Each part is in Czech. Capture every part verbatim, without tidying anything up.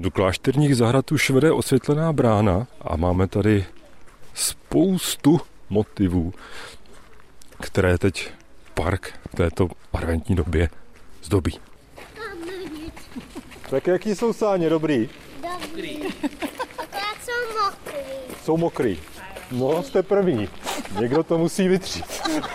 Do Klášterních zahrad už vede osvětlená brána a máme tady spoustu motivů, které teď park v této adventní době zdobí. Tak jaký jsou sáně, dobrý? Dobrý. Akorát jsou mokrý. Jsou mokrý. No, jste první. Někdo to musí vytřít.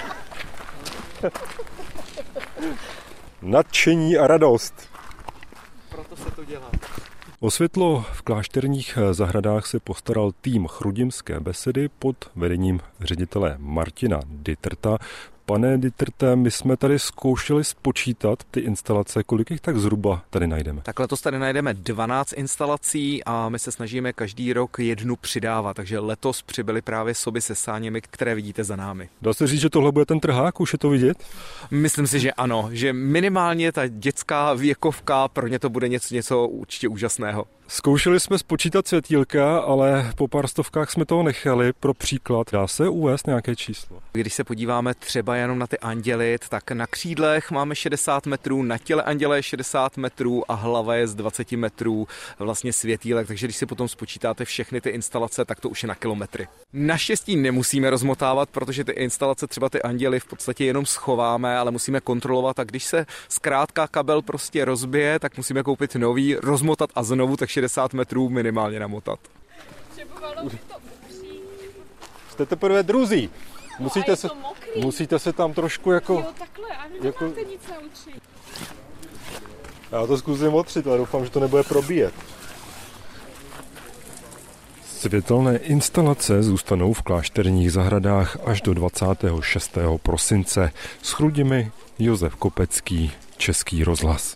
Nadšení a radost. Proto se to dělá. O světlo v Klášterních zahradách se postaral tým Chrudimské besedy pod vedením ředitele Martina Ditterta. Pane Ditterte, my jsme tady zkoušeli spočítat ty instalace, kolik jich tak zhruba tady najdeme. Tak letos tady najdeme dvanáct instalací a my se snažíme každý rok jednu přidávat, takže letos přibyly právě soby se sáněmi, které vidíte za námi. Dá se říct, že tohle bude ten trhák, už je to vidět? Myslím si, že ano, že minimálně ta dětská věkovka, pro ně to bude něco, něco určitě úžasného. Zkoušeli jsme spočítat světýlka, ale po pár stovkách jsme toho nechali. Pro příklad, dá se uvést nějaké číslo? Když se podíváme třeba jenom na ty anděly, tak na křídlech máme šedesát metrů, na těle anděle je šedesát metrů a hlava je z dvacet metrů vlastně světýlek, takže když si potom spočítáte všechny ty instalace, tak to už je na kilometry. Naštěstí nemusíme rozmotávat, protože ty instalace, třeba ty anděly v podstatě jenom schováme, ale musíme kontrolovat a když se zkrátka kabel prostě rozbije, tak musíme koupit nový, rozmotat a znovu, tak šedesát metrů minimálně namotat. Potřebovalo by to upřít. Jste teprve druzí. Musíte, no se, musíte se tam trošku jako... Jo, takhle, a vy jako... nemáte nic naučit. Já to zkusím otřít, ale doufám, že to nebude probíjet. Světelné instalace zůstanou v Klášterních zahradách až do dvacátého šestého prosince. S Chrudimi Josef Kopecký, Český rozhlas.